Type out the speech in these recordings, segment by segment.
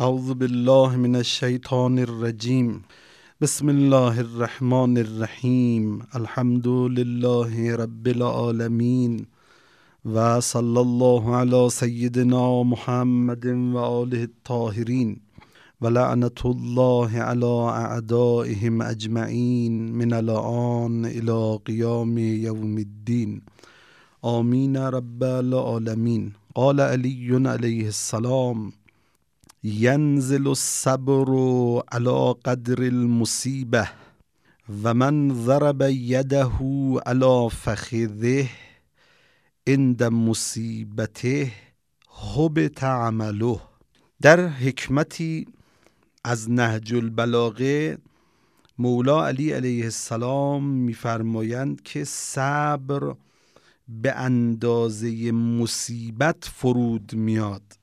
اعوذ بالله من الشیطان الرجیم. بسم الله الرحمن الرحیم. الحمد لله رب العالمین و صلی الله علی سیدنا محمد و آله الطاهرین و لعنت الله علی اعدائهم اجمعین من الآن الی قیام یوم الدین. آمین رب العالمین. قال علی علیه السلام: ینزل الصبر علی قدر المصیبه و من ضرب یده علی فخذه عند مصیبته هبط عمله. در حکمتی از نهج البلاغه مولا علی علیه السلام میفرمایند که صبر به اندازه مصیبت فرود میاد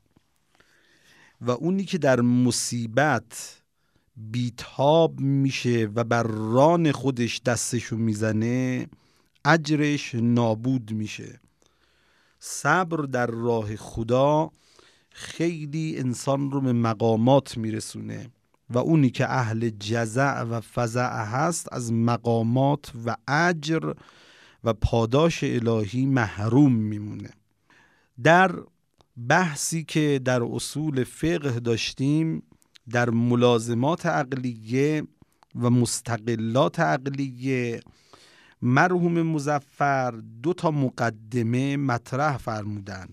و اونی که در مصیبت بیتاب میشه و بر ران خودش دستشو میزنه اجرش نابود میشه. صبر در راه خدا خیلی انسان رو به مقامات میرسونه و اونی که اهل جزع و فزع هست از مقامات و اجر و پاداش الهی محروم میمونه. در بحثی که در اصول فقه داشتیم در ملازمات عقلیه و مستقلات عقلیه، مرحوم مظفر 2 مقدمه مطرح فرمودن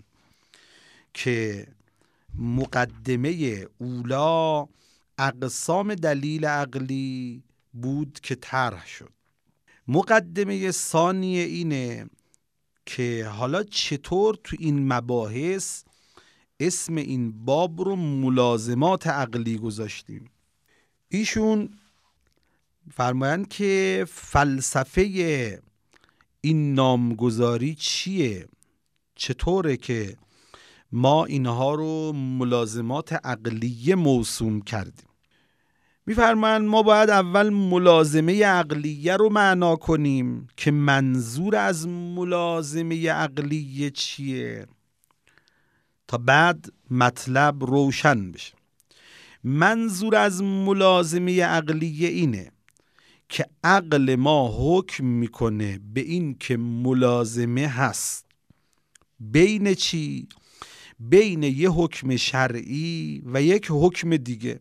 که مقدمه اولا اقسام دلیل عقلی بود که طرح شد. مقدمه ثانیه اینه که حالا چطور تو این مباحث اسم این باب رو ملازمات عقلی گذاشتیم. ایشون فرمایند که فلسفه این نامگذاری چیه، چطوره که ما اینها رو ملازمات عقلیه موسوم کردیم. میفرمایند ما باید اول ملازمه عقلیه رو معنا کنیم که منظور از ملازمه عقلیه چیه تا بعد مطلب روشن بشه. منظور از ملازمه عقلیه اینه که عقل ما حکم میکنه به این که ملازمه هست بین چی؟ بین یه حکم شرعی و یک حکم دیگه.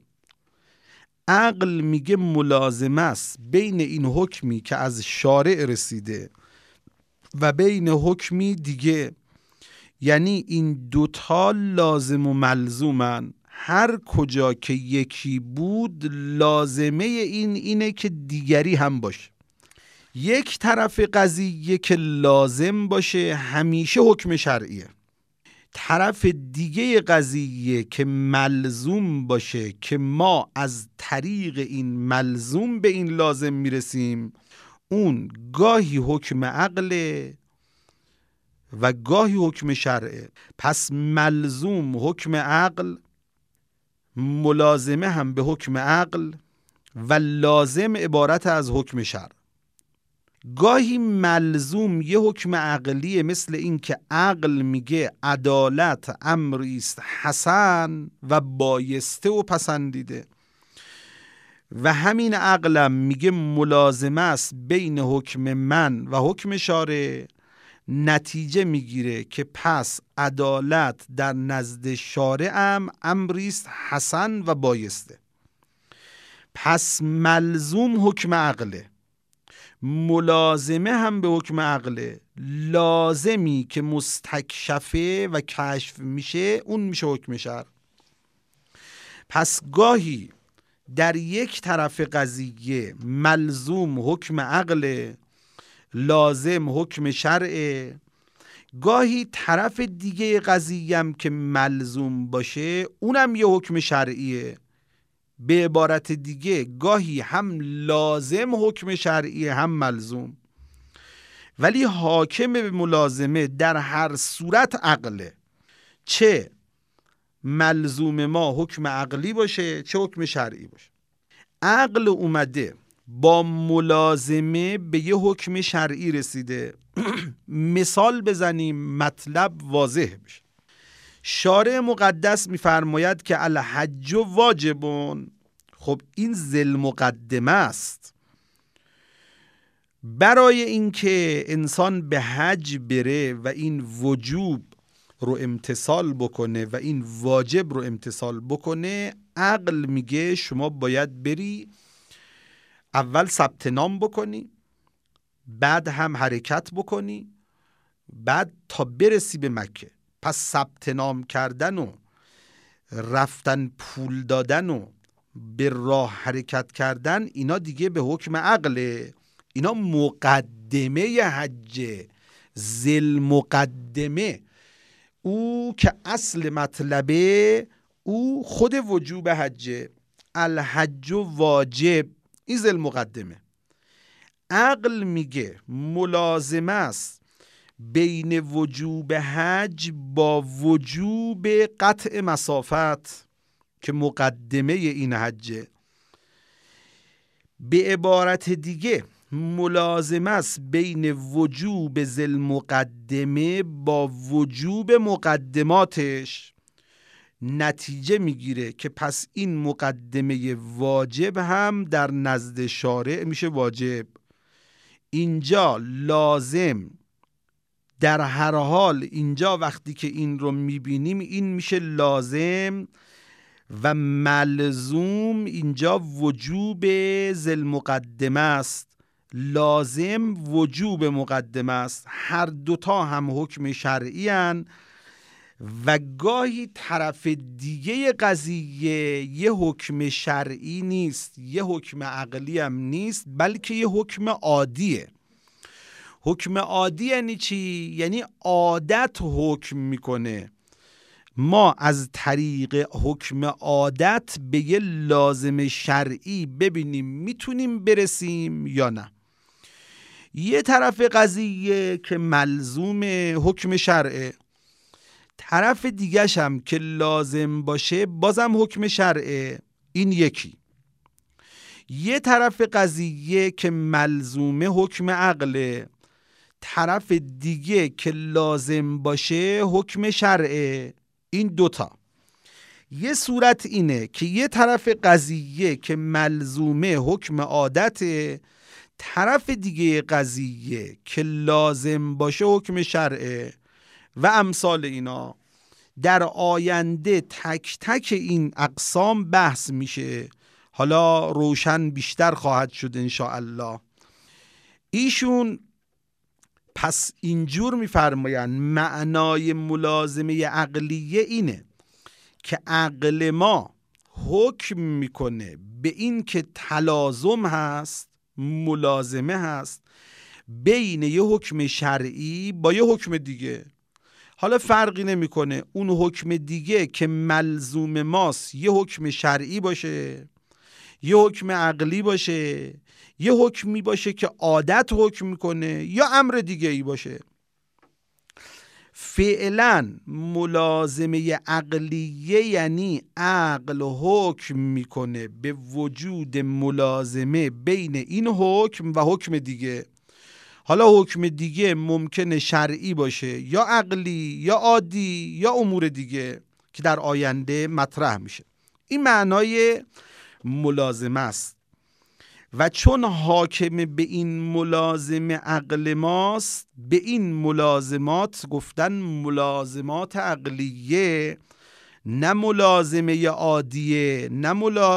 عقل میگه ملازمه است بین این حکمی که از شارع رسیده و بین حکمی دیگه، یعنی این 2 لازم و ملزومن. هر کجا که یکی بود لازمه اینه که دیگری هم باشه. یک طرف قضیه که لازم باشه همیشه حکم شرعیه، طرف دیگه قضیه که ملزوم باشه که ما از طریق این ملزوم به این لازم میرسیم، اون گاهی حکم عقله و گاهی حکم شرعه. پس ملزوم حکم عقل، ملازمه هم به حکم عقل و لازم عبارت از حکم شرع. گاهی ملزوم یه حکم عقلیه، مثل این که عقل میگه عدالت امری است حسن و بایسته و پسندیده و همین عقلم میگه ملازمه است بین حکم من و حکم شارع. نتیجه میگیره که پس عدالت در نزد شارع هم امری است حسن و بایسته. پس ملزوم حکم عقله، ملازمه هم به حکم عقله. لازمی که مستکشفه و کشف میشه اون میشه حکم شرع. پس گاهی در یک طرف قضیه ملزوم حکم عقله، لازم حکم شرعه. گاهی طرف دیگه قضیه هم که ملزوم باشه اونم یه حکم شرعیه. به عبارت دیگه گاهی هم لازم حکم شرعی هم ملزوم، ولی حاکم به ملازمه در هر صورت عقله. چه ملزوم ما حکم عقلی باشه چه حکم شرعی باشه. عقل اومده با ملازمه به یه حکم شرعی رسیده. مثال بزنیم مطلب واضح بشه. شارع مقدس میفرماید که الحج واجبون. خب این ذل مقدمه است. برای اینکه انسان به حج بره و این وجوب رو امتثال بکنه و این واجب رو امتثال بکنه، عقل میگه شما باید بری اول ثبت نام بکنی، بعد هم حرکت بکنی، بعد تا برسی به مکه. پس ثبت نام کردن و رفتن پول دادن و به راه حرکت کردن، اینا دیگه به حکم عقله. اینا مقدمه حجه، ذل مقدمه. او که اصل مطلبه او خود وجوب حجه، الحج واجب، این ذل مقدمه. عقل میگه ملازمه است بین وجوب حج با وجوب قطع مسافت که مقدمه این حجه. به عبارت دیگه ملازمه است بین وجوب ذل مقدمه با وجوب مقدماتش. نتیجه میگیره که پس این مقدمه واجب هم در نزد شارع میشه واجب. اینجا لازم در هر حال، اینجا وقتی که این رو میبینیم این میشه لازم و ملزوم. اینجا وجوب ذل مقدمه است، لازم وجوب مقدمه است. هر دوتا هم حکم شرعی هن و گاهی طرف دیگه قضیه یه حکم شرعی نیست، یه حکم عقلی هم نیست، بلکه یه حکم عادیه. حکم عادی یعنی چی؟ یعنی عادت حکم میکنه. ما از طریق حکم عادت به یه لازم شرعی ببینیم میتونیم برسیم یا نه. یه طرف قضیه که ملزوم حکم شرعه، طرف دیگه‌ش هم که لازم باشه بازم حکم شرعه. این یکی. یه طرف قضیه که ملزومه حکم عقله، طرف دیگه که لازم باشه حکم شرعه. این دوتا. یه صورت اینه که یه طرف قضیه که ملزومه حکم عادته، طرف دیگه قضیه که لازم باشه حکم شرعه و امثال اینا. در آینده تک تک این اقسام بحث میشه، حالا روشن بیشتر خواهد شد انشاءالله. ایشون پس اینجور میفرماین معنای ملازمه عقلیه اینه که عقل ما حکم میکنه به این که تلازم هست، ملازمه هست بین یه حکم شرعی با یه حکم دیگه. حالا فرقی نمیکنه اون حکم دیگه که ملزوم ماست یه حکم شرعی باشه، یه حکم عقلی باشه، یه حکمی باشه که عادت حکم میکنه، یا امر دیگه ای باشه. فعلا ملازمه عقلیه یعنی عقل حکم میکنه به وجود ملازمه بین این حکم و حکم دیگه. حالا حکم دیگه ممکنه شرعی باشه یا عقلی یا عادی یا امور دیگه که در آینده مطرح میشه. این معنای ملازمه است. و چون حاکم به این ملازمه عقل ماست، به این ملازمات گفتن ملازمات عقلیه، نه ملازمه عادیه، نه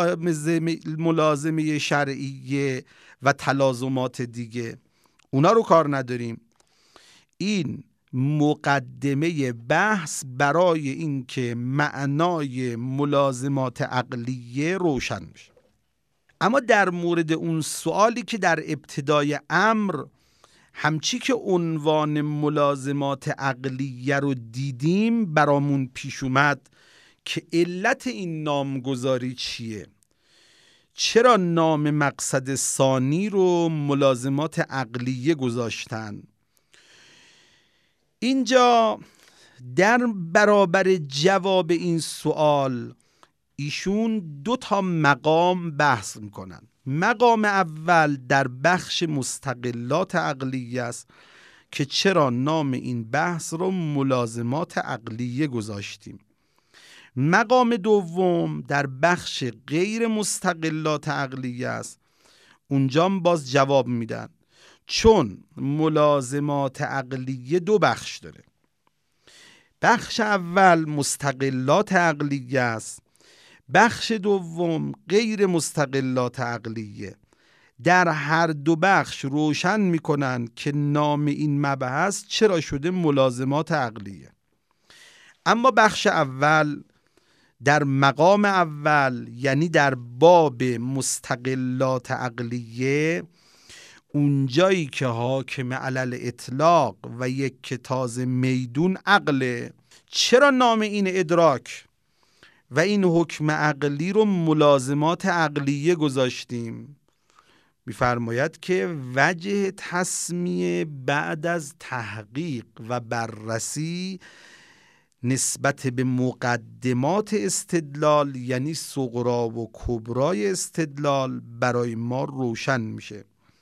ملازمه شرعیه و تلازمات دیگه، اونا رو کار نداریم. این مقدمه بحث برای اینکه معنای ملازمات عقلیه روشن میشه. اما در مورد اون سوالی که در ابتدای امر همچی که عنوان ملازمات عقلیه رو دیدیم برامون پیش اومد که علت این نامگذاری چیه؟ چرا نام مقصد ثانی رو ملازمات عقلیه گذاشتن؟ اینجا در برابر جواب این سوال ایشون 2 مقام بحث میکنن. مقام اول در بخش مستقلات عقلیه است که چرا نام این بحث رو ملازمات عقلیه گذاشتیم. مقام دوم در بخش غیر مستقلات عقلیه است. اونجا باز جواب میدن چون ملازمات عقلیه دو بخش داره. بخش اول مستقلات عقلیه است، بخش دوم غیر مستقلات عقلیه. در هر دو بخش روشن میکنن که نام این مبحث چرا شده ملازمات عقلیه. اما بخش اول در مقام اول، یعنی در باب مستقلات عقلیه، اونجایی که حاکم علل اطلاق و یک که تازه میدون عقله، چرا نام این ادراک و این حکم عقلی رو ملازمات عقلیه گذاشتیم؟ می‌فرماید که وجه تسمیه بعد از تحقیق و بررسی نسبت به مقدمات استدلال، یعنی صغرا و کبرای استدلال، برای ما روشن میشه.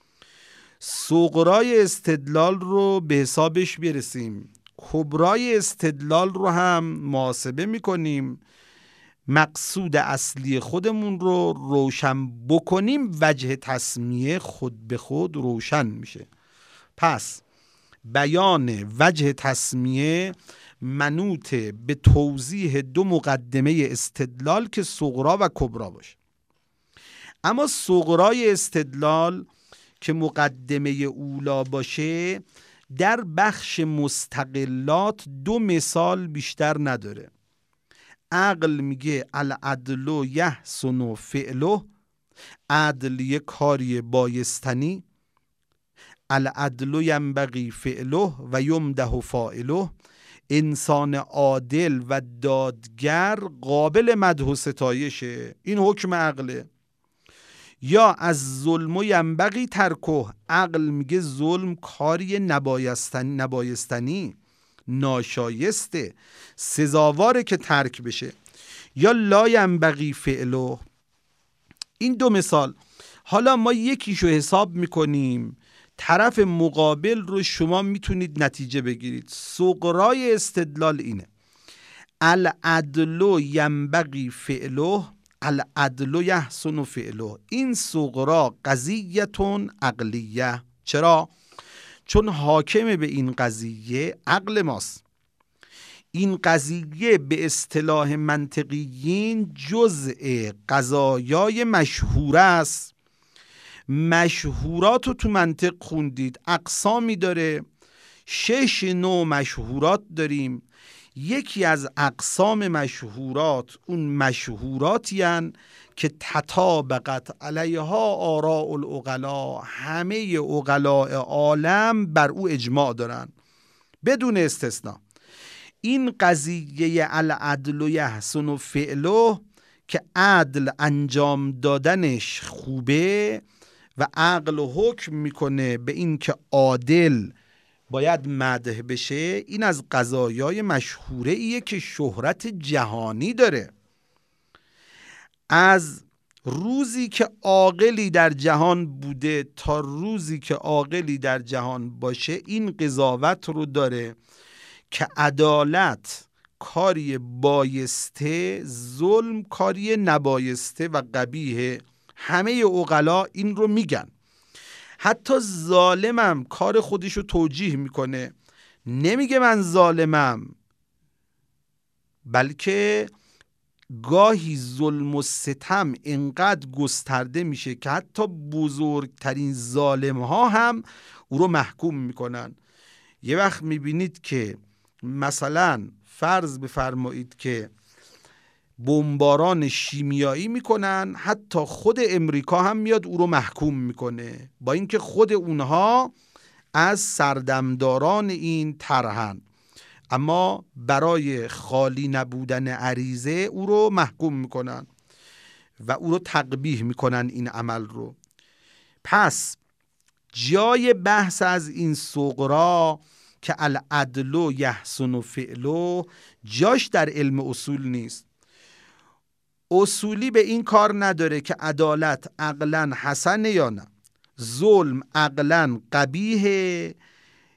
صغرای استدلال رو به حسابش برسیم، کبرای استدلال رو هم محاسبه میکنیم، مقصود اصلی خودمون رو روشن بکنیم، وجه تسمیه خود به خود روشن میشه. پس بیان وجه تسمیه منوط به توضیح دو مقدمه استدلال که صغرا و کبرا باشه. اما صغرای استدلال که مقدمه اولا باشه در بخش مستقلات دو مثال بیشتر نداره. عقل میگه العدل یحسن فعله، عدل یک کاری بایستنی، العدل ینبغی فعله و یمدح فاعله، انسان عادل و دادگر قابل مدح و ستایشه، این حکم عقله. یا از ظلم ینبغی ترکه، عقل میگه ظلم کاری نبایستنی، ناشایسته، سزاواره که ترک بشه. یا لا ینبغی فعله. این دو مثال. حالا ما یکیشو حساب میکنیم، طرف مقابل رو شما میتونید نتیجه بگیرید. صغرای استدلال اینه: العدل ینبغی فعله، العدل یحسن فعله. این صغرا قضیتون عقلیه. چرا؟ چون حاکم به این قضیه عقل ماست. این قضیه به اصطلاح منطقیین جزء قضایای مشهوره است. مشهورات رو تو منطق خوندید، اقسامی داره، 6 نوع مشهورات داریم. یکی از اقسام مشهورات اون مشهوراتی هستند که تطابقت علیها آراء العقلاء، همه عقلاء عالم بر او اجماع دارن بدون استثناء. این قضیه العدل یحسن فعله که عدل انجام دادنش خوبه و عقل حکم میکنه به این که عادل باید مدح بشه، این از قضایای مشهوره ایه که شهرت جهانی داره. از روزی که عاقلی در جهان بوده تا روزی که عاقلی در جهان باشه این قضاوت رو داره که عدالت کاری بایسته، ظلم کاری نبایسته و قبیحه. همه عقلا این رو میگن. حتی ظالمم کار خودشو توجیه میکنه، نمیگه من ظالمم، بلکه گاهی ظلم و ستم انقدر گسترده میشه که حتی بزرگترین ظالم ها هم او رو محکوم میکنن. یه وقت میبینید که مثلا فرض بفرمایید که بمباران شیمیایی میکنن، حتی خود امریکا هم میاد او رو محکوم میکنه، با اینکه خود اونها از سردمداران این طرحن، اما برای خالی نبودن عریضه او رو محکوم میکنن و او رو تقبیح میکنن این عمل رو. پس جای بحث از این صغرا که العدل یحسن فعله جاش در علم اصول نیست. اصولی به این کار نداره که عدالت عقلاً حسنه یا نه، ظلم عقلاً قبیحه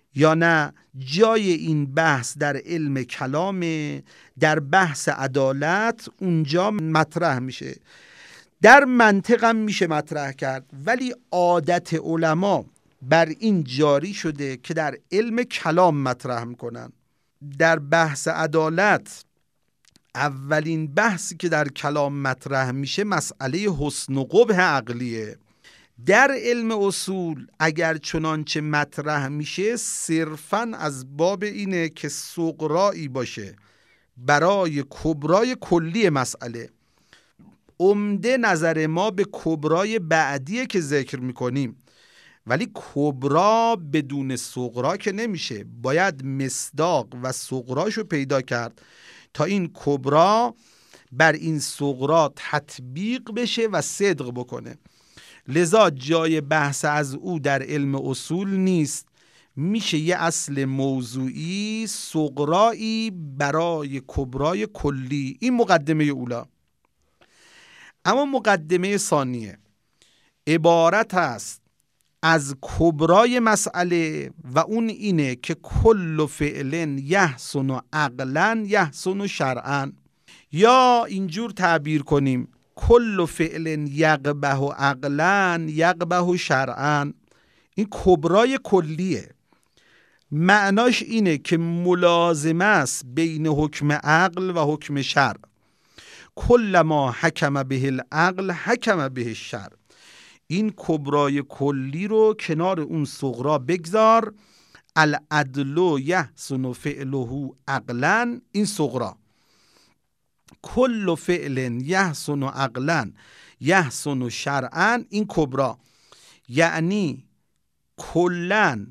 یا نه جای این بحث در علم کلامه، در بحث عدالت اونجا مطرح میشه، در منطق هم میشه مطرح کرد، ولی عادت علما بر این جاری شده که در علم کلام مطرح میکنن. در بحث عدالت اولین بحثی که در کلام مطرح میشه مسئله حسن و قبح عقلیه. در علم اصول اگر چنانچه مطرح میشه صرفاً از باب اینه که صغرایی باشه برای کبرای کلی مسئله. عمده نظر ما به کبرای بعدیه که ذکر میکنیم، ولی کبرا بدون صغرا که نمیشه، باید مصداق و صغراشو پیدا کرد تا این کبرا بر این صغرا تطبیق بشه و صدق بکنه. لذا جای بحث از او در علم اصول نیست، میشه یه اصل موضوعی صغرایی برای کبرای کلی. این مقدمه اولا. اما مقدمه ثانیه عبارت است از کبرای مسئله و اون اینه که کل فعل یحسن عقلا یحسن شرعا، یا اینجور تعبیر کنیم کل فعل یقبح عقلا یقبح شرعا. این کبرای کلیه، معناش اینه که ملازمه است بین حکم عقل و حکم شرع. کل ما حکم به العقل حکم به الشرع. این کبرای کلی رو کنار اون صغرا بگذار. العدل یحسن فعله عقلا، این صغرا. کل فعل یحسن عقلا یحسن شرعا، این کبرا. یعنی کلن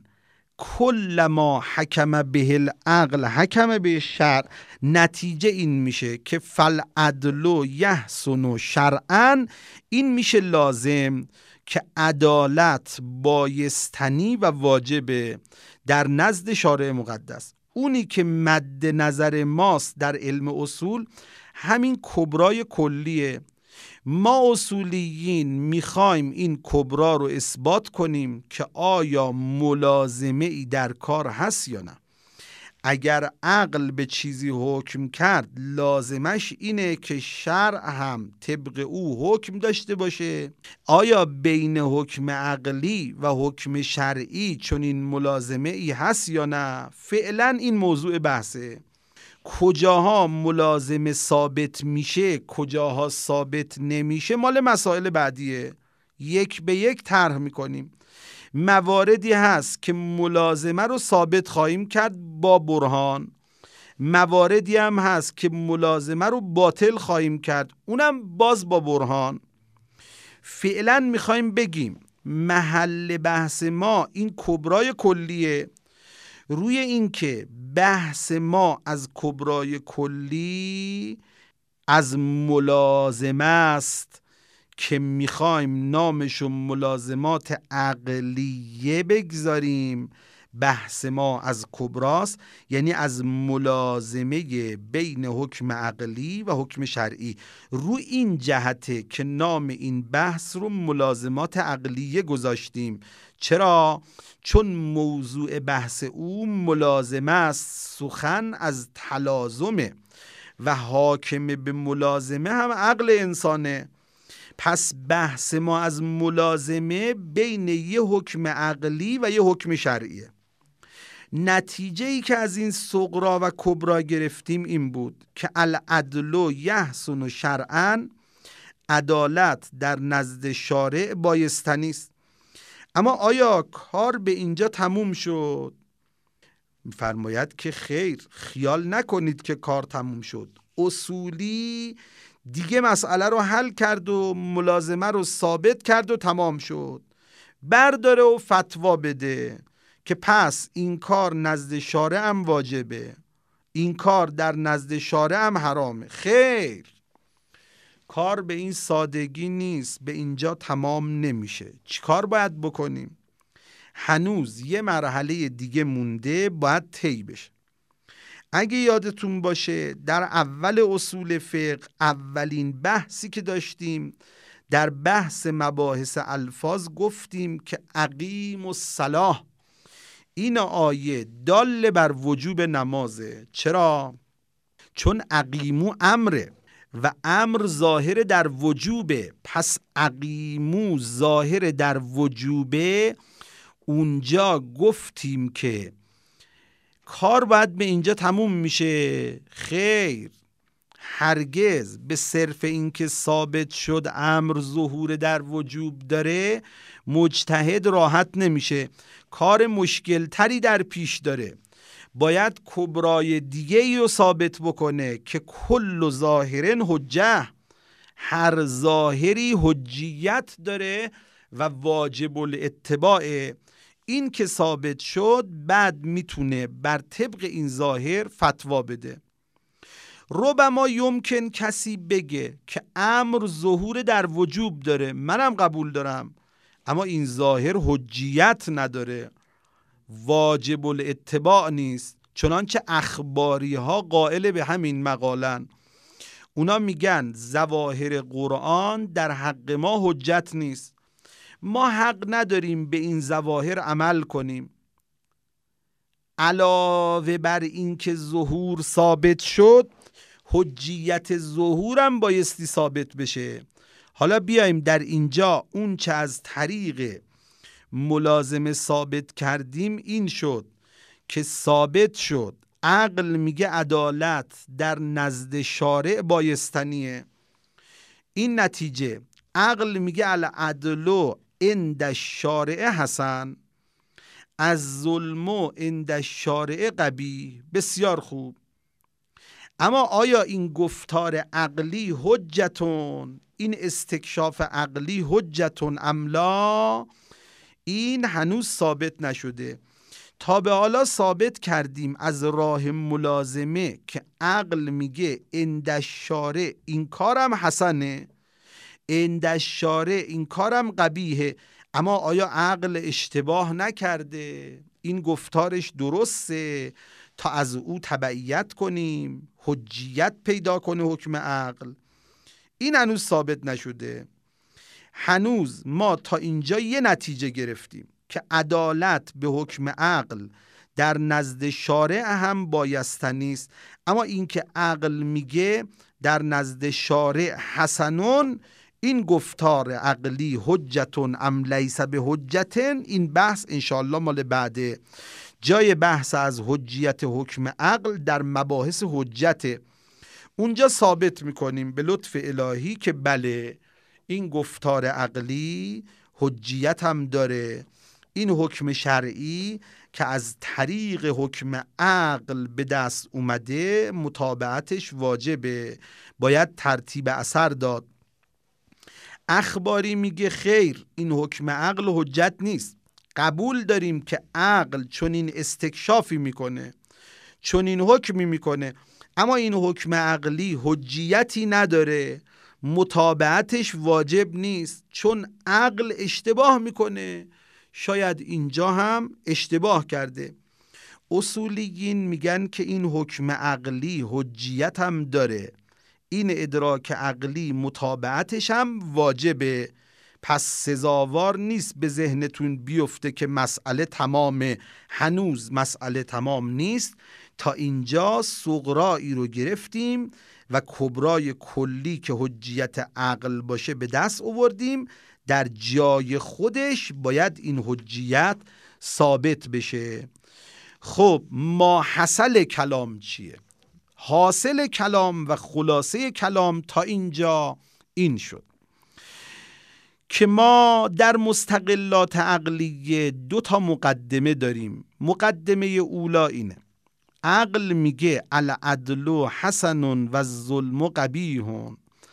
کل ما حکم به العقل حکم به الشرع. نتیجه این میشه که فالعدل یحسن شرعا، این میشه لازم که عدالت بایستنی و واجبه در نزد شارع مقدس. اونی که مد نظر ماست در علم اصول همین کبرای کلیه. ما اصولیین میخوایم این کبرا رو اثبات کنیم که آیا ملازمه ای در کار هست یا نه. اگر عقل به چیزی حکم کرد لازمش اینه که شرع هم طبق او حکم داشته باشه. آیا بین حکم عقلی و حکم شرعی چون این ملازمه ای هست یا نه؟ فعلا این موضوع بحثه. کجاها ملازمه ثابت میشه کجاها ثابت نمیشه مال مسائل بعدیه، یک به یک طرح میکنیم. مواردی هست که ملازمه رو ثابت خواهیم کرد با برهان، مواردی هم هست که ملازمه رو باطل خواهیم کرد، اونم باز با برهان. فعلا میخوایم بگیم محل بحث ما این کبرای کلیه. روی این که بحث ما از کبرای کلی از ملازمه است که میخوایم نامشو ملازمات عقلیه بگذاریم، بحث ما از کبراست، یعنی از ملازمه بین حکم عقلی و حکم شرعی. رو این جهته که نام این بحث رو ملازمات عقلیه گذاشتیم. چرا؟ چون موضوع بحث او ملازمه است، سخن از تلازمه و حاکم به ملازمه هم عقل انسانه. پس بحث ما از ملازمه بین یه حکم عقلی و یه حکم شرعیه. نتیجه ای که از این صغرا و کبرا گرفتیم این بود که العدل یحسن شرعا، عدالت در نزد شارع بایستنی است. اما آیا کار به اینجا تموم شد؟ فرماید که خیر، خیال نکنید که کار تموم شد. اصولی دیگه مسئله رو حل کرد و ملازمه رو ثابت کرد و تمام شد. برداره و فتوا بده که پس این کار نزد شارع هم واجبه، این کار در نزد شارع هم حرامه. خیر، کار به این سادگی نیست، به اینجا تمام نمیشه. چی کار باید بکنیم؟ هنوز یه مرحله دیگه مونده، باید طی بشه. اگه یادتون باشه در اول اصول فقه اولین بحثی که داشتیم در بحث مباحث الفاظ گفتیم که اقیم الصلاة، این آیه دال بر وجوب نمازه. چرا؟ چون اقیمو امره و امر ظاهر در وجوبه. پس اقیمو ظاهر در وجوبه، اونجا گفتیم که کار باید به اینجا تموم میشه؟ خیر، هرگز. به صرف اینکه ثابت شد امر ظهور در وجوب داره، مجتهد راحت نمیشه، کار مشکل تری در پیش داره. باید کبرای دیگه ای رو ثابت بکنه که کل ظاهرن حجه، هر ظاهری حجیت داره و واجب الاتباع. این که ثابت شد، بعد میتونه بر طبق این ظاهر فتوا بده. ربما یمکن کسی بگه که امر ظهور در وجوب داره، منم قبول دارم، اما این ظاهر حجیت نداره، واجب الاتباع نیست. چنانچه اخباری ها قائل به همین مقالن. اونا میگن ظواهر قرآن در حق ما حجت نیست، ما حق نداریم به این ظواهر عمل کنیم. علاوه بر این که ظهور ثابت شد، حجیت ظهورم بایستی ثابت بشه. حالا بیایم در اینجا اون چه از طریق ملازمه ثابت کردیم این شد که ثابت شد عقل میگه عدالت در نزد شارع بایستنیه. این نتیجه عقل میگه العدل عند الشارع حسن، از ظلم عند الشارع قبیح. بسیار خوب. اما آیا این گفتار عقلی حجتون، این استکشاف عقلی حجتون ام لا؟ این هنوز ثابت نشده. تا به حالا ثابت کردیم از راه ملازمه که عقل میگه عند الشارع این کارم حسنه، عند الشارع این کارم قبیحه. اما آیا عقل اشتباه نکرده؟ این گفتارش درسته تا از او تبعیت کنیم، حجیت پیدا کنه حکم عقل. این هنوز ثابت نشده. هنوز ما تا اینجا یه نتیجه گرفتیم که عدالت به حکم عقل در نزد شارع هم بایستنی است، اما این که عقل میگه در نزد شارع حسنون، این گفتار عقلی حجتون ام لیس به حجتن، این بحث انشاءالله مال بعده. جای بحث از حجیت حکم عقل در مباحث حجت، اونجا ثابت میکنیم به لطف الهی که بله این گفتار عقلی حجیت هم داره. این حکم شرعی که از طریق حکم عقل به دست اومده متابعتش واجبه، باید ترتیب اثر داد. اخباری میگه خیر، این حکم عقل حجت نیست. قبول داریم که عقل چون این استکشافی میکنه، چون این حکمی میکنه، اما این حکم عقلی حجیتی نداره، متابعتش واجب نیست، چون عقل اشتباه میکنه. شاید اینجا هم اشتباه کرده. اصولیین میگن که این حکم عقلی حجیت هم داره، این ادراک عقلی متابعتش هم واجبه. پس سزاوار نیست به ذهنتون بیفته که مسئله تمامه. هنوز مسئله تمام نیست. تا اینجا صغرایی رو گرفتیم و کبرای کلی که حجیت عقل باشه به دست آوردیم. در جای خودش باید این حجیت ثابت بشه. خب ما حاصل کلام چیه؟ حاصل کلام و خلاصه کلام تا اینجا این شد که ما در مستقلات عقلیه 2 مقدمه داریم. مقدمه اولا اینه: عقل میگه العدل حسن و الظلم قبیح.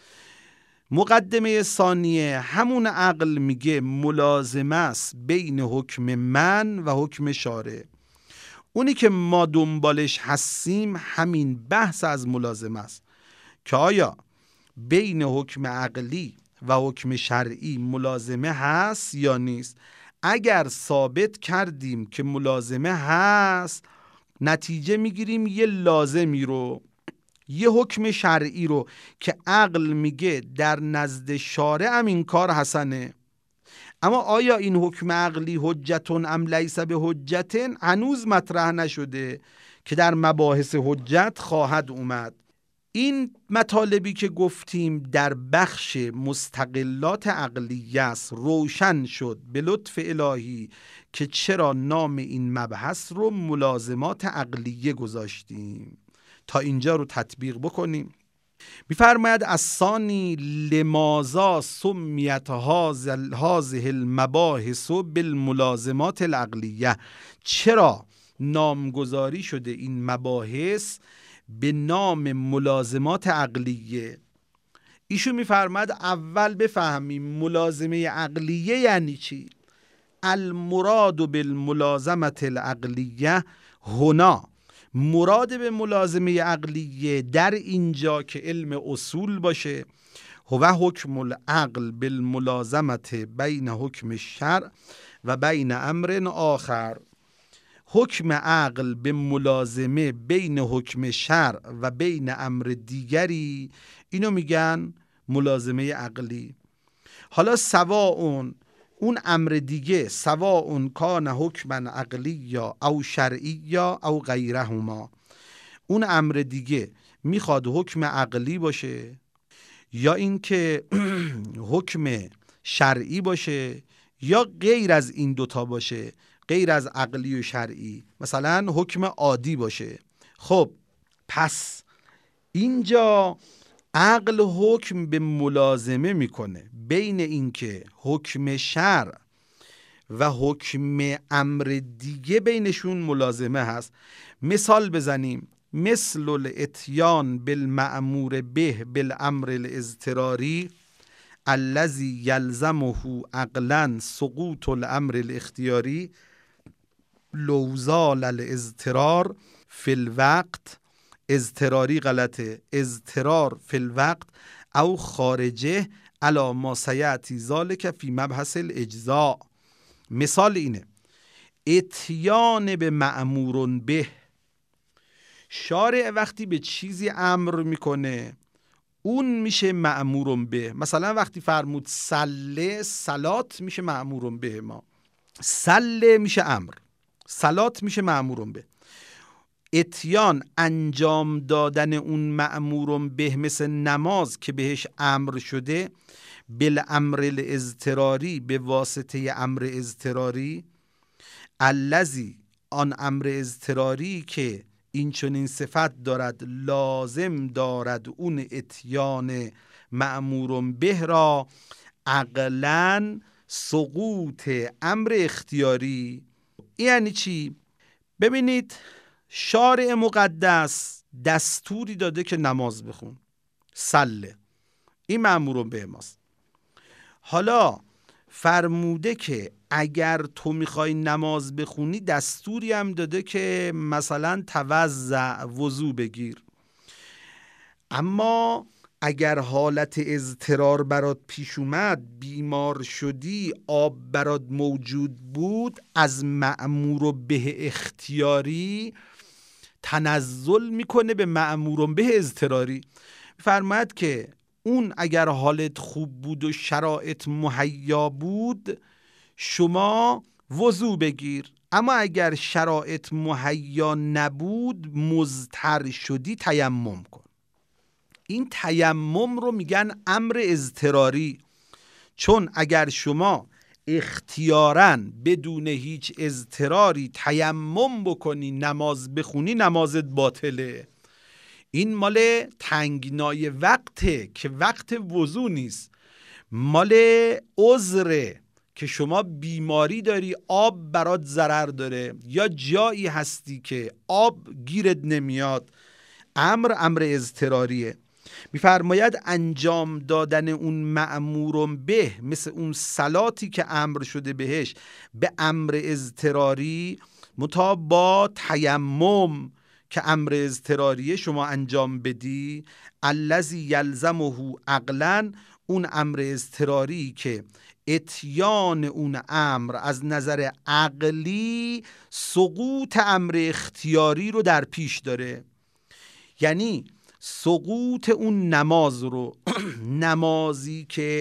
مقدمه ثانیه همون عقل میگه ملازمه است بین حکم من و حکم شارع. اونی که ما دنبالش هستیم همین بحث از ملازمه است که آیا بین حکم عقلی و حکم شرعی ملازمه هست یا نیست. اگر ثابت کردیم که ملازمه هست، نتیجه میگیریم یه لازمی رو، یه حکم شرعی رو که عقل میگه در نزد شارع هم این کار حسنه، اما آیا این حکم عقلی حجتون ام لیس به حجتن هنوز مطرح نشده که در مباحث حجت خواهد اومد. این مطالبی که گفتیم در بخش مستقلات عقلیه است. روشن شد به لطف الهی که چرا نام این مبحث رو ملازمات عقلیه گذاشتیم. تا اینجا رو تطبیق بکنیم. می‌فرماید الثانی لماذا سمیت هذه المباحث بالملازمات العقلیه، چرا نامگذاری شده این مباحث به نام ملازمات عقلیه. ایشون می‌فرماید اول بفهمیم ملازمه عقلیه یعنی چی. المراد بالملازمه العقلیه هنا، مراد به ملازمه عقلیه در اینجا که علم اصول باشه، هو حکم العقل بالملازمه بین حکم الشرع و بین امر آخر. حکم عقل به ملازمه بین حکم شرع و بین امر دیگری، اینو میگن ملازمه عقلی. حالا سواء اون امر دیگه سواء کان حکما عقلیا او شرعیا او غیرهما، اون امر دیگه میخواد حکم عقلی باشه یا اینکه حکم شرعی باشه یا غیر از این دوتا باشه، غیر از عقلی و شرعی، مثلا حکم عادی باشه. خب پس اینجا عقل حکم به ملازمه میکنه بین اینکه حکم شرع و حکم امر دیگه بینشون ملازمه هست. مثال بزنیم، مثل الاتیان بالمأمور به بالامر الاضطراری الذي یلزمه عقلا سقوط الامر الاختیاری لو زال الاضطرار فی الوقت، اضطراری غلطه، اضطرار فی الوقت او خارجه علی ما سیأتی ذلک فی مبحث الاجزاء. مثال اینه، اتیان به مأمور به، شارع وقتی به چیزی امر میکنه اون میشه مأمور به. مثلا وقتی فرمود صله، صلات میشه مأمور به، ما صله میشه امر، صلات میشه مأمور به. اتیان انجام دادن اون مأمور به مثل نماز که بهش امر شده، بالامر الاضطراری به واسطه امر اضطراری، الذی آن امر اضطراری که این چنین صفت دارد لازم دارد اون اتیان مأمور به را عقلاً سقوط امر اختیاری. یعنی چی؟ ببینید شارع مقدس دستوری داده که نماز بخون، صله، این مأمور به ماست. حالا فرموده که اگر تو میخوای نماز بخونی دستوری هم داده که مثلا توضع، وضو بگیر. اما اگر حالت اضطرار برات پیش اومد، بیمار شدی، آب برات موجود بود، از مأمور به اختیاری تنزل میکنه به مأمور به اضطراری. فرماید که اون اگر حالت خوب بود و شرایط مهیا بود شما وضو بگیر، اما اگر شرایط مهیا نبود مضطر شدی تیمم کن. این تیمم رو میگن امر اضطراری، چون اگر شما اختیاراً بدون هیچ اضطراری تیمم بکنی نماز بخونی نمازت باطله. این مال تنگنای وقته که وقت وضو نیست، مال عذره که شما بیماری داری، آب برات ضرر داره یا جایی هستی که آب گیرت نمیاد، امر اضطراریه. میفرماید انجام دادن اون مأمور به مثل اون صلاتی که امر شده بهش به امر اضطراری مطابق با تیمم که امر اضطراریه شما انجام بدی، الذی یلزمه عقلا، اون امر اضطراری که اتیان اون امر از نظر عقلی سقوط امر اختیاری رو در پیش داره. یعنی سقوط اون نماز رو نمازی که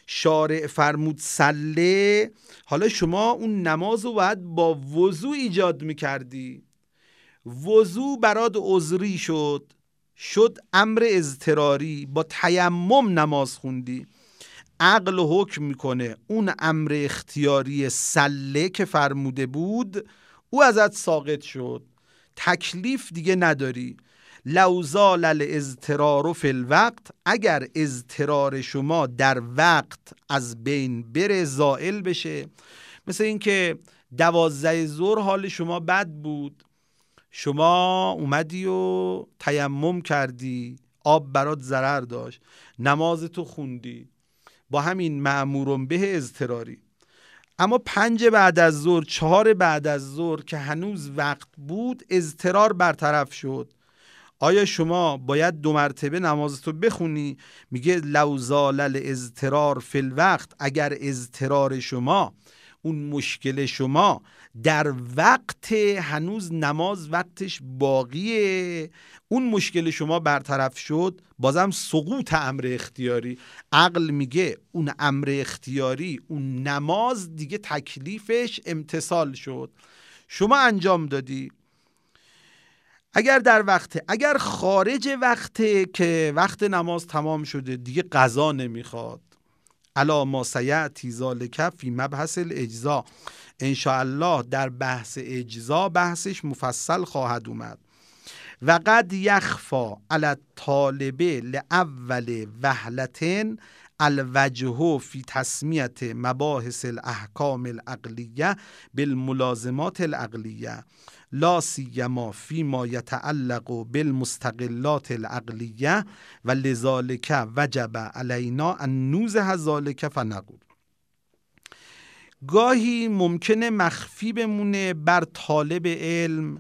شارع فرمود صله، حالا شما اون نماز رو باید با وضو ایجاد میکردی. وضو برات عذری شد امر اضطراری، با تیمم نماز خوندی. عقل حکم میکنه اون امر اختیاری صله که فرموده بود او ازت ساقط شد، تکلیف دیگه نداری. لو زال الاضطرار فی الوقت، اگر اضطرار شما در وقت از بین بره، زائل بشه. مثل این که 12 ظهر حال شما بد بود، شما اومدی و تیمم کردی، آب برات ضرر داشت، نمازتو خوندی با همین مأمورون به اضطراری. اما 5 بعد از ظهر، 4 بعد از ظهر که هنوز وقت بود، اضطرار برطرف شد. آیا شما باید 2 مرتبه نمازتو بخونی؟ میگه لو زال الاضطرار فی الوقت، اگر اضطرار شما، اون مشکل شما در وقت، هنوز نماز وقتش باقیه، اون مشکل شما برطرف شد، بازم سقوط امر اختیاری. عقل میگه اون امر اختیاری، اون نماز دیگه تکلیفش امتثال شد، شما انجام دادی. اگر در وقت، اگر خارج وقته که وقت نماز تمام شده، دیگه قضا نمیخواد. الا ما سیأتی ذالک فی مبحث الاجزا، انشاءالله در بحث اجزا بحثش مفصل خواهد اومد. و قد یخفا علی الطالب لاول وهلة الوجه فی تسمیت مباحث الاحکام العقلیه بالملازمات العقلیه، لا سیما فی ما یتعلق بالمستقلات العقلیه و لذالک وجب علینا ان نوضح ذالک فنقول. گاهی ممکنه مخفی بمونه بر طالب علم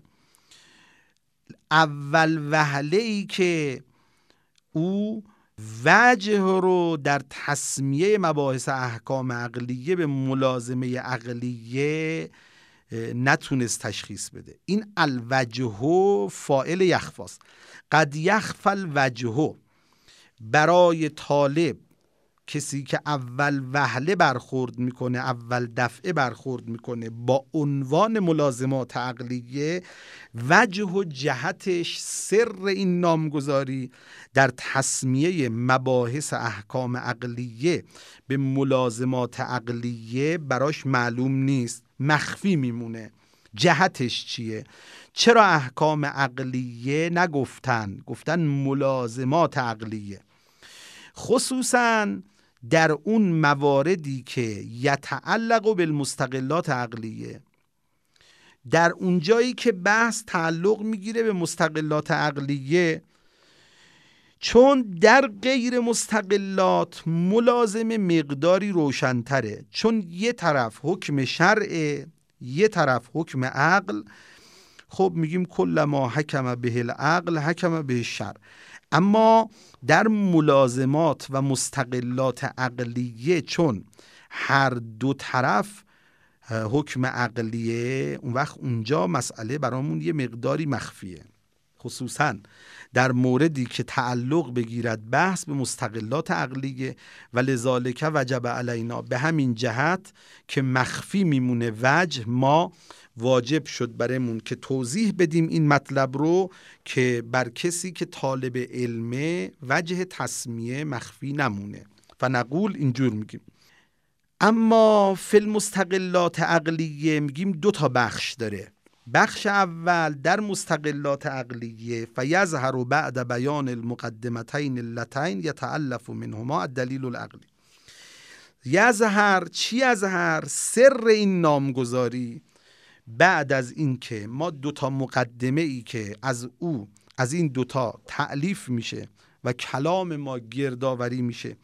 اول وهله ای که او وجه رو در تسمیه مباحث احکام عقلیه به ملازمه عقلیه نتونست تشخیص بده. این الوجه فاعل یخفاست. قد یخفى الوجه، برای طالب، کسی که اول وهله برخورد میکنه، اول دفعه برخورد میکنه با عنوان ملازمات عقلیه، وجه و جهتش، سر این نامگذاری در تسمیه مباحث احکام عقلیه به ملازمات عقلیه براش معلوم نیست، مخفی میمونه. جهتش چیه؟ چرا احکام عقلیه نگفتن، گفتن ملازمات عقلیه؟ خصوصاً در اون مواردی که یتعلق بالمستقلات عقلیه، در اون جایی که بحث تعلق میگیره به مستقلات عقلیه، چون در غیر مستقلات ملازم مقداری روشن‌تره، چون یه طرف حکم شرع، یه طرف حکم عقل. خب میگیم کل ما حکم به العقل حکم به الشرع. اما در ملازمات و مستقلات عقلیه چون هر دو طرف حکم عقلیه، اون وقت اونجا مسئله برامون یه مقداری مخفیه، خصوصا در موردی که تعلق بگیرد بحث به مستقلات عقلیه. و لذالک وجب علینا، به همین جهت که مخفی میمونه وجه، ما واجب شد برامون که توضیح بدیم این مطلب رو، که بر کسی که طالب علمه وجه تسمیه مخفی نمونه. فنقول، اینجور میگیم. اما فی المستقلات عقلیه میگیم 2 تا بخش داره. بخش اول در مستقلات عقلیه، فیظهر بعد بیان المقدمتین اللتین یتألف منهما الدلیل العقلی. یظهر، چی یظهر؟ سر این نامگذاری بعد از این که ما 2 تا مقدمه ای که از این 2 تا تألیف میشه و کلام ما گردآوری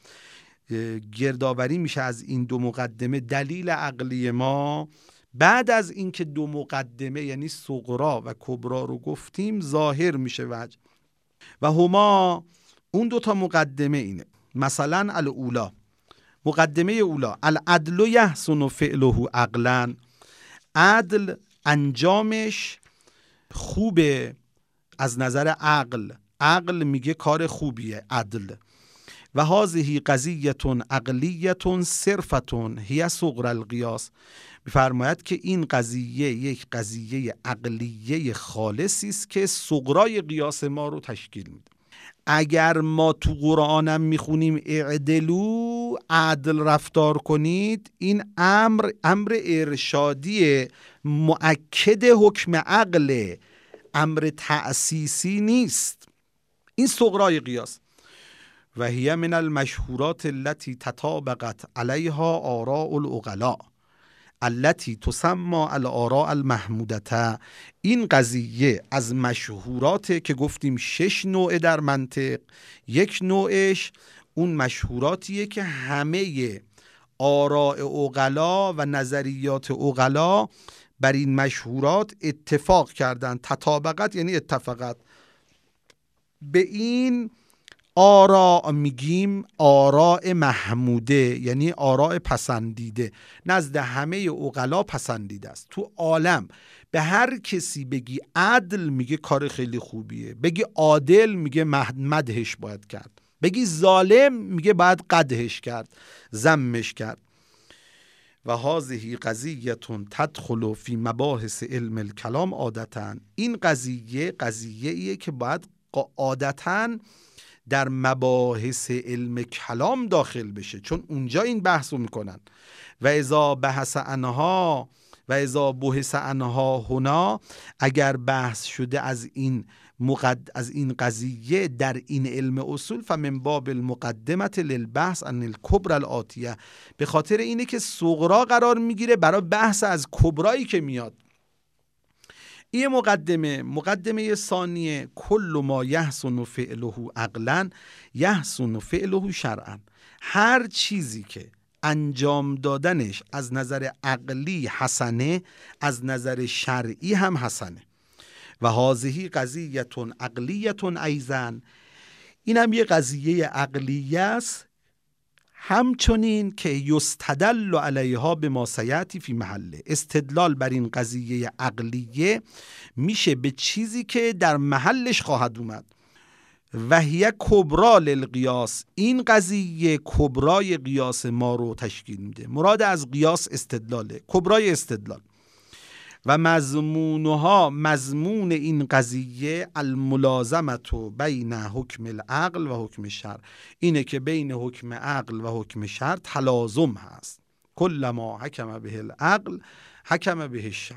میشه از این 2 مقدمه، دلیل عقلی ما. بعد از این که 2 مقدمه یعنی صغرا و کبرا رو گفتیم، ظاهر میشه وجه. و هما، اون 2 تا مقدمه اینه. مثلا الاولا، مقدمه اولا، العدل یحسن فعله عقلا، عدل انجامش خوبه از نظر عقل. عقل میگه کار خوبیه عدل. و هذه قضیه عقلیه صرفه هی صغر القیاس. می‌فرماید که این قضیه یک قضیه عقلیه خالصی است که صغرای قیاس ما رو تشکیل میده. اگر ما تو قرآنم میخونیم اعدلو، عدل رفتار کنید، این امر ارشادی مؤکد حکم عقل، امر تأسیسی نیست. این صغرای قیاس. و هی من المشهورات التي تطابقت علیها آراء العقلاء التي تسمى الآراء المحمودة. این قضیه از مشهوراته که گفتیم 6 نوعه در منطق. یک نوعش اون مشهوراتیه که همه آراء عقلا و نظریات عقلا بر این مشهورات اتفاق کردن. تطابقت یعنی اتفاقت. به این آراء میگیم آراء محموده، یعنی آراء پسندیده، نزد همه عقلا پسندیده است. تو عالم به هر کسی بگی عدل میگه کار خیلی خوبیه، بگی عادل میگه مدحش باید کرد، بگی ظالم میگه باید قدحش کرد، ذمش کرد. و هذه قضیه تدخل فی مباحث علم الکلام عادتا. این قضیه‌ایه که باید عادتاً در مباحث علم کلام داخل بشه، چون اونجا این بحثو میکنن. و اذا بحث عنها و اذا بحث عنها هنا، اگر بحث شده از این قضیه در این علم اصول، فمن باب المقدمه للبحث عن الکبرى الآتیه، به خاطر اینه که صغرا قرار میگیره برای بحث از کبرایی که میاد. این مقدمه ثانیه، کل ما یحسن فعله عقلا یحسن فعله شرعا. هر چیزی که انجام دادنش از نظر عقلی حسنه، از نظر شرعی هم حسنه. و هذه قضیه عقلیه ایضا، این هم یه قضیه عقلیه است، همچنین که یستدل علیها بما سیأتی فی محله. استدلال بر این قضیه عقلیه میشه به چیزی که در محلش خواهد اومد. و هی کبرا للقیاس، این قضیه کبرای قیاس ما رو تشکیل میده. مراد از قیاس استدلاله، کبرای استدلال. و مضمون این قضیه الملازمت بین حکم العقل و حکم شرع، اینه که بین حکم عقل و حکم شرع تلازم هست. کل ما حکم به العقل حکم به الشرع.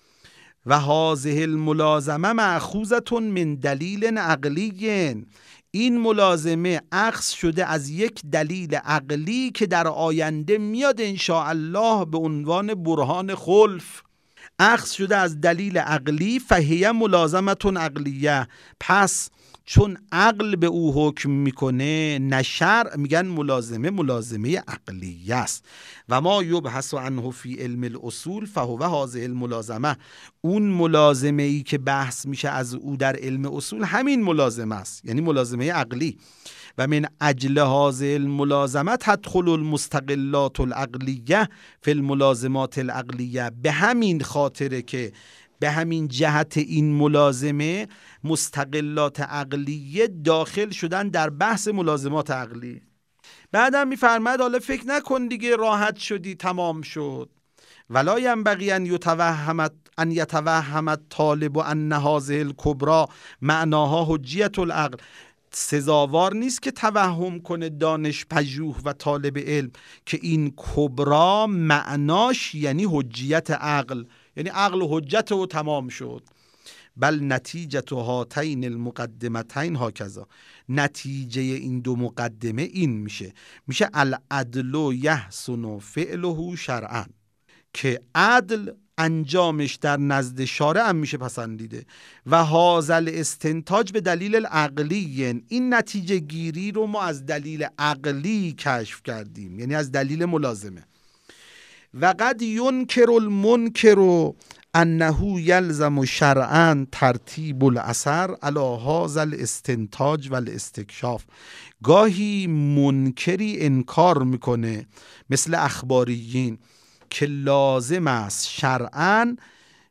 و هذه الملازمه مأخوذة من دلیل عقلی، این ملازمه اخذ شده از یک دلیل عقلی که در آینده میاد انشاءالله به عنوان برهان خلف. اخذ شده از دلیل عقلی، فهیه ملازمت عقلیه، پس چون عقل به او حکم میکنه نه شرع، میگن ملازمه عقلیه است. و ما یبحث عنه فی علم الاصول فهو هذه الملازمه، اون ملازمه ای که بحث میشه از او در علم اصول همین ملازمه است، یعنی ملازمه عقلی. و من اجل هذه الملازمه تدخل المستقلات العقلیه فی الملازمات العقلیه، به همین خاطره که به همین جهت این ملازمه مستقلات عقلیه داخل شدن در بحث ملازمات عقلی. بعدم میفرماید حالا فکر نکن دیگه راحت شدی تمام شد. ولا ينبغي ان يتوهم الطالب ان هذه الكبرى معناها حجیت العقل، سزاوار نیست که توهم کنه دانش پژوه و طالب علم که این کبرا معناش یعنی حجیت عقل، یعنی عقل و حجت و تمام شد. بل نتیجه هاتین المقدمتین هاکذا، نتیجه این دو مقدمه این میشه العدل یحسن فعله شرعا، که عدل انجامش در نزد شارع هم میشه پسندیده. و هازل استنتاج به دلیل العقلی، این نتیجه گیری رو ما از دلیل عقلی کشف کردیم، یعنی از دلیل ملازمه. و قد ینکر المنکر انه یلزم شرعا ترتیب الاثر علی هذا الاستنتاج و الاستکشاف، گاهی منکری انکار میکنه مثل اخباریین که لازم است شرعاً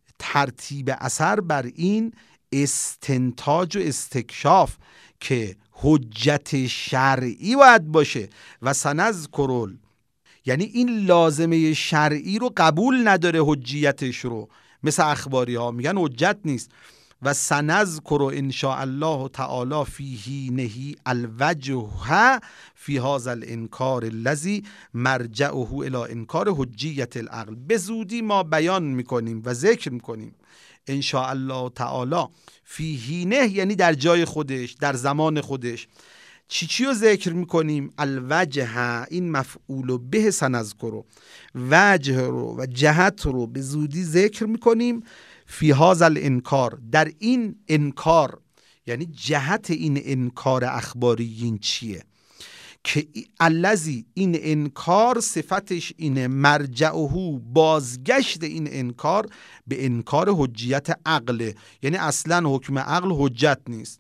ترتیب اثر بر این استنتاج و استکشاف، که حجت شرعی باید باشه. و سنذکر، یعنی این لازمه شرعی رو قبول نداره، حجیتش رو، مثل اخباری ها میگن حجت نیست. و سنذکر ان شاء الله تعالی فیه نهی الوجه فی هذا الانکار الذی مرجعه الی انکار حجیت العقل. به زودی ما بیان میکنیم و ذکر میکنیم ان شاء الله تعالی فیه نه، یعنی در جای خودش، در زمان خودش. چی رو ذکر میکنیم؟ الوجه، این مفعول به سنذکر، وجه رو و جهت رو به زودی ذکر میکنیم. فی هذا الانکار، در این انکار، یعنی جهت این انکار اخباریین چیه؟ که الذی، این انکار صفتش اینه، مرجعه، بازگشت این انکار به انکار حجیت عقله، یعنی اصلا حکم عقل حجت نیست.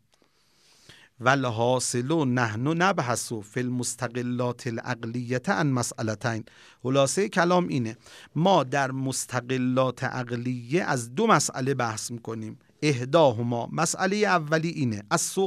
والحاصل نحن نبحث فی المستقلات العقلیه عن مسئلتین. خلاصه کلام اینه، ما در مستقلات عقلیه از دو مسئله بحث میکنیم. احداهما، مسئله اولی اینه،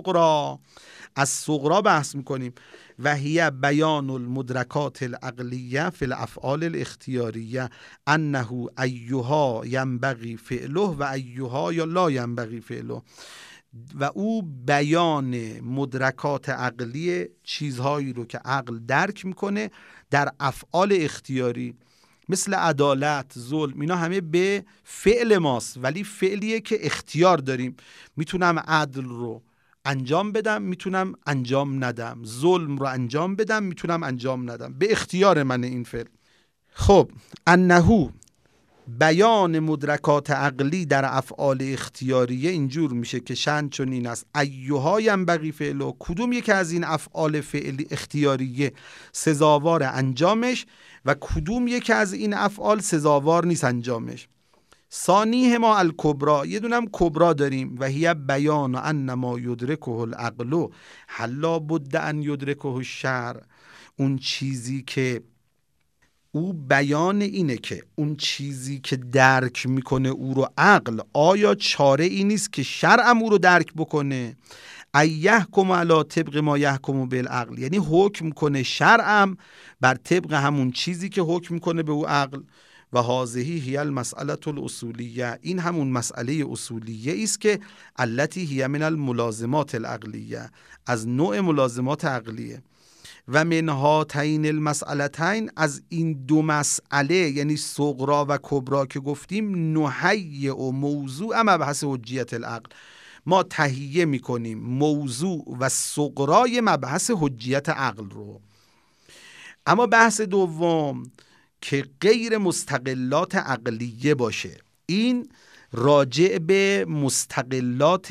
از صغرا بحث میکنیم. و هی بیان المدرکات العقلیه فی الافعال الاختیاریه انه ایها ینبغی فعله و ایها یا لا ینبغی فعله. و او بیان مدرکات عقلی، چیزهایی رو که عقل درک میکنه در افعال اختیاری، مثل عدالت، ظلم، اینا همه به فعل ماست، ولی فعلیه که اختیار داریم. میتونم عدل رو انجام بدم، میتونم انجام ندم، ظلم رو انجام بدم، میتونم انجام ندم، به اختیار من این فعل. خب انهو، بیان مدرکات عقلی در افعال اختیاریه اینجور میشه که شأن چنین است، ایها ینبغی فعله، کدوم یک از این افعال فعلی اختیاریه سزاوار انجامش و کدوم یک از این افعال سزاوار نیست انجامش. ثانیه ما الکبرا، یه دونم کبرا داریم، و هی بیان ان ما یدرکه العقل حلا بد ان یدرکه الشرع. اون چیزی که او بیان اینه که اون چیزی که درک میکنه او رو عقل، آیا چاره ای نیست که شرعم او رو درک بکنه؟ ایحکم علی طبق ما یحکم بالعقل، یعنی حکم کنه شرعم بر طبق همون چیزی که حکم میکنه به او عقل. و هذه هی المسئله الاصولیه، این همون مسئله اصولیه است که التي هی من الملازمات العقلیه، از نوع ملازمات عقلیه. و من هاتین المسئلتین، از این دو مسئله یعنی صغرا و کبرا که گفتیم، نهیئ و موضوع مبحث حجیت العقل، ما تهیه میکنیم موضوع و صغرای مبحث حجیت عقل رو. اما بحث دوم که غیر مستقلات عقلیه باشه، این راجع به مستقلات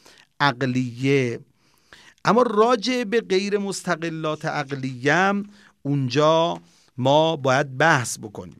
عقلیه. اما راجع به غیر مستقلات عقلیه هم اونجا ما باید بحث بکنیم.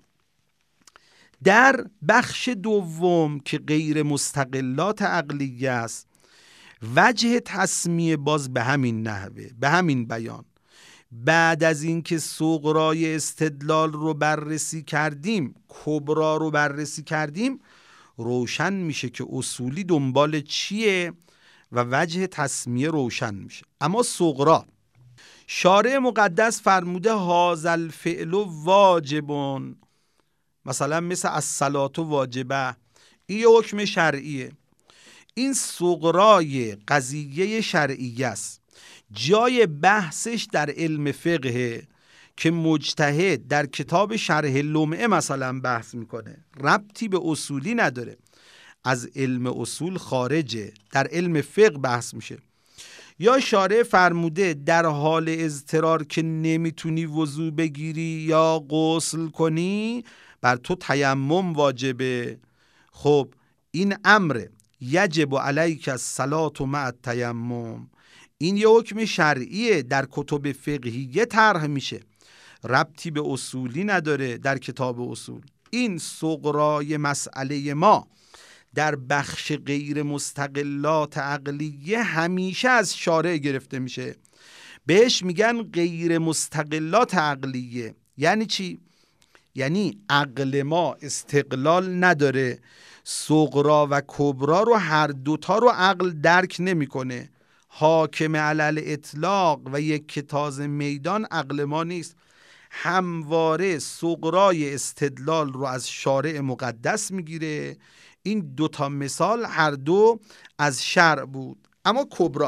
در بخش دوم که غیر مستقلات عقلیه است، وجه تسمیه باز به همین نحوه، به همین بیان. بعد از اینکه صغرای استدلال رو بررسی کردیم، کبرا رو بررسی کردیم، روشن میشه که اصولی دنبال چیه و وجه تسمیه روشن میشه. اما صغرا، شارع مقدس فرموده هذا الفعل واجبون، مثلا مثل الصلاة واجبه، این حکم شرعیه. این صغرای قضیه شرعیه است، جای بحثش در علم فقه که مجتهد در کتاب شرح لمعه مثلا بحث میکنه، ربطی به اصولی نداره، از علم اصول خارجه، در علم فقه بحث میشه. یا شارع فرموده در حال اضطرار که نمیتونی وضو بگیری یا غسل کنی، بر تو تیمم واجبه. خب این امر یجب علیک الصلاة مع التیمم، این یه حکم شرعیه، در کتب فقهیه طرح میشه، ربطی به اصولی نداره در کتاب اصول. این صغرای مسئله ما در بخش غیر مستقلات عقلیه همیشه از شارع گرفته میشه، بهش میگن غیر مستقلات عقلیه. یعنی چی؟ یعنی عقل ما استقلال نداره، صغرا و کبرا رو هر دوتا رو عقل درک نمیکنه. حاکم علی اطلاق و یک تاز میدان عقل ما نیست. همواره سغرای استدلال رو از شارع مقدس میگیره. این دوتا مثال هر دو از شرع بود. اما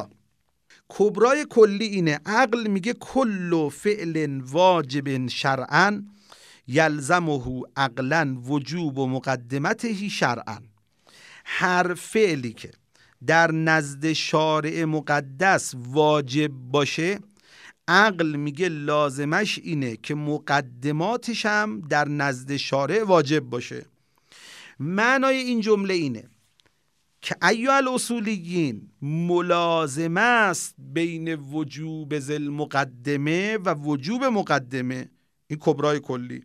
کبرای کلی اینه، عقل میگه کل فعل واجب شرعا یلزمه عقلا وجوب و مقدمته شرعا. هر فعلی که در نزد شارع مقدس واجب باشه، عقل میگه لازمش اینه که مقدماتش هم در نزد شارع واجب باشه. معنای این جمله اینه که ایها الاصولیین ملازمه است بین وجوب ذل مقدمه و وجوب مقدمه. این کبرای کلی.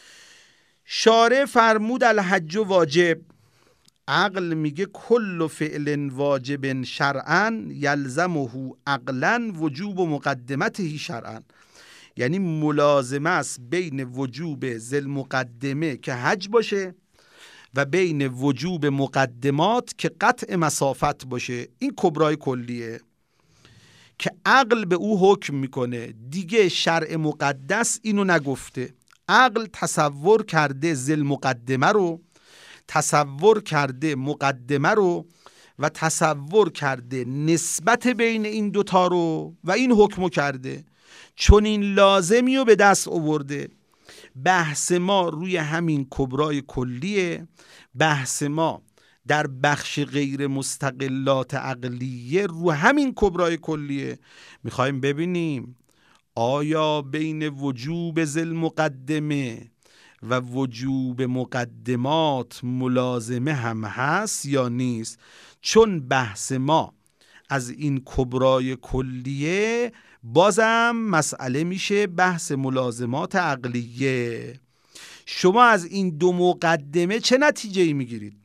شارع فرمود الحج واجب، عقل میگه کل فعل واجب شرعا یلزمه عقلا وجوب مقدمته شرعا. یعنی ملازمه است بین وجوب ذل مقدمه که حج باشه و بین وجوب مقدمات که قطع مسافت باشه. این کبرای کلیه که عقل به او حکم میکنه. دیگه شرع مقدس اینو نگفته. عقل تصور کرده ذل مقدمه رو، تصور کرده مقدمه رو و تصور کرده نسبت بین این دوتا رو و این حکمو کرده، چون این لازمی رو به دست آورده. بحث ما روی همین کبرای کلیه. بحث ما در بخش غیر مستقلات عقلیه رو همین کبرای کلیه. میخوایم ببینیم آیا بین وجوب ذل مقدمه و وجوب مقدمات ملازمه هم هست یا نیست. چون بحث ما از این کبرای کلیه، بازم مسئله میشه بحث ملازمات عقلیه. شما از این دو مقدمه چه نتیجه‌ای میگیرید؟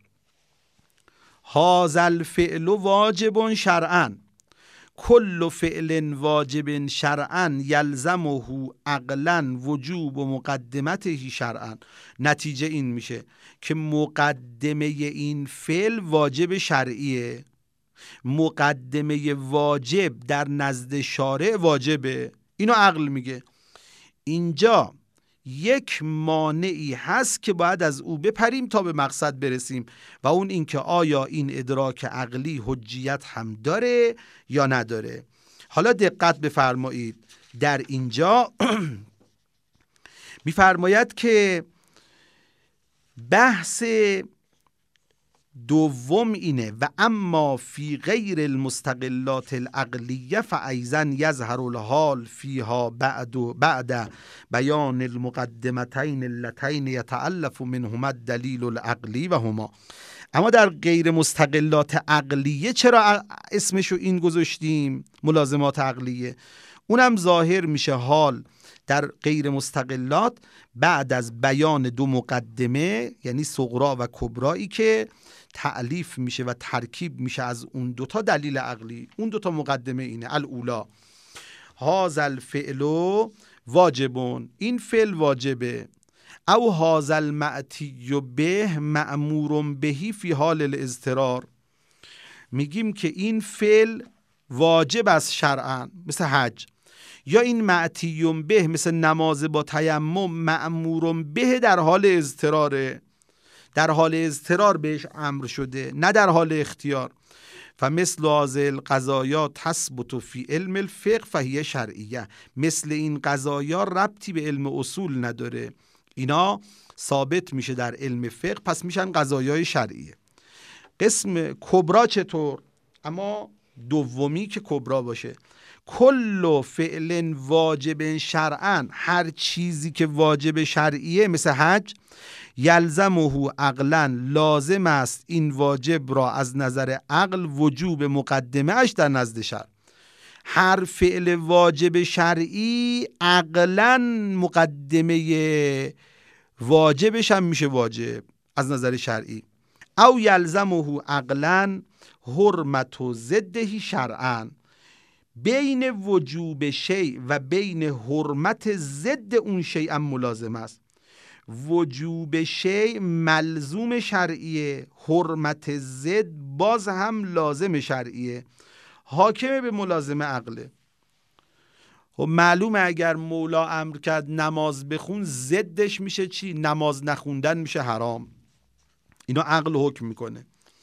هذا الفعل واجب شرعا، کل فعل واجب شرعا یلزمه عقلا وجوب و مقدمته شرعا. نتیجه این میشه که مقدمه این فعل واجب شرعیه، مقدمه واجب در نزد شارع واجبه. اینو عقل میگه. اینجا یک مانعی هست که باید از او بپریم تا به مقصد برسیم و اون این که آیا این ادراک عقلی حجیت هم داره یا نداره. حالا دقت بفرمایید، در اینجا میفرماید که بحث دوم اینه و اما فی غیر المستقلات العقلیه فایضا یظهر الحال فیها بعد بیان المقدمتین اللتین یتألف منهما الدلیل العقلی و هما. اما در غیر مستقلات عقلیه چرا اسمشو این گذاشتیم ملازمات عقلیه؟ اونم ظاهر میشه حال در غیر مستقلات بعد از بیان دو مقدمه، یعنی صغرا و کبرایی که تألیف میشه و ترکیب میشه از اون دوتا دلیل عقلی. اون دوتا مقدمه اینه: الاولا هذا الفعل واجبون، این فعل واجبه، او هذا المأتی به مأمور بهی فی حال الاضطرار. میگیم که این فعل واجب از شرعا مثل حج، یا این معتیون به مثل نماز با تیمم مأمور به در حال اضطراره، در حال اضطرار بهش امر شده، نه در حال اختیار. فمثل هذه القضایا تثبت فی علم الفقه فهی شرعیه. مثل این قضایا ربطی به علم اصول نداره، اینا ثابت میشه در علم فقه، پس میشن قضایای شرعیه. قسم کبرا چطور؟ اما دومی که کبرا باشه، کل فعل واجب شرعا، هر چیزی که واجب شرعیه مثل حج، یلزمه عقلا، لازم است این واجب را از نظر عقل وجوب مقدمه اش در نزد شرع. هر فعل واجب شرعی عقلا مقدمه واجبش هم میشه واجب از نظر شرعی. او یلزمه عقلا حرمت و ضده شرعا، بین وجوب شیء و بین حرمت ضد اون شیء هم ملازم است. وجوب شیء ملزوم شرعیه، حرمت ضد باز هم لازم شرعیه. حاکم به ملازمه عقله. خب معلومه اگر مولا امر کرد نماز بخون، ضدش میشه چی؟ نماز نخوندن میشه حرام. اینو عقل حکم میکنه.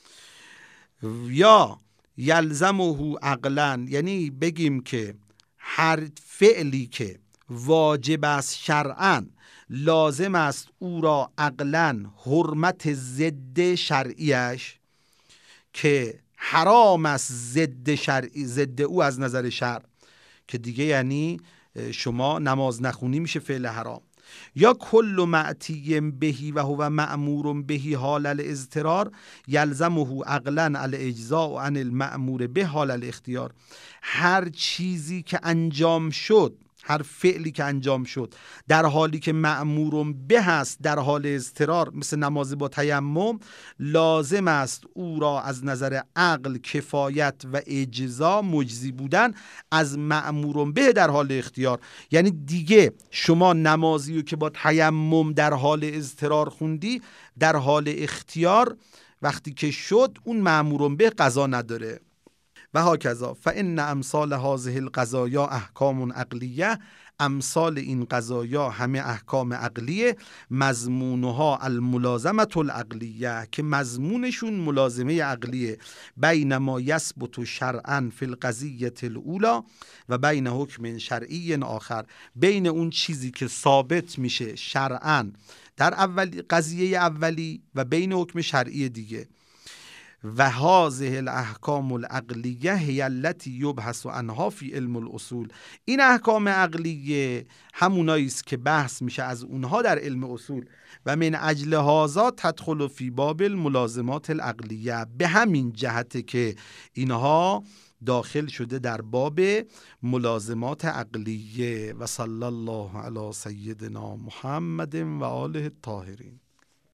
یا یلزمه عقلا، یعنی بگیم که هر فعلی که واجب است شرعاً، لازم است او را عقلاً حرمت ضد شرعیش، که حرام است ضد شرعی، ضد او از نظر شرع، که دیگه یعنی شما نماز نخونی میشه فعل حرام. یا کل معتی بهی و هو مأمور بهی حال الاضطرار یلزمه عقلا الاجزاء عن المأمور به حال الاختیار. هر چیزی که انجام شد، هر فعلی که انجام شد در حالی که مأمور به هست در حال اضطرار، مثل نماز با تیمم، لازم است او را از نظر عقل کفایت و اجزا مجزی بودن از مأمور به در حال اختیار. یعنی دیگه شما نمازی رو که با تیمم در حال اضطرار خوندی، در حال اختیار وقتی که شد اون مأمور به قضا نداره. و هاکذا فان امثال هذه القضایا احکام عقلیه، امثال این قضایا همه احکام عقلیه، مضمونها الملازمه العقلیه، که مضمونشون ملازمه عقلیه، بین ما یثبت شرعا فی القضیه الاولی و بین حکم شرعی آخر، بین اون چیزی که ثابت میشه شرعا در قضیه اولی و بین حکم شرعی دیگه. و هذه الاحکام العقلیه هی التي یبحث عنها فی علم الاصول، این احکام عقلیه همونایی است که بحث میشه از اونها در علم اصول. و من اجل هذا تدخل فی باب الملازمات العقلیه، به همین جهته که اینها داخل شده در باب ملازمات عقلیه. و صلی الله علی سیدنا محمد و آله الطاهرین.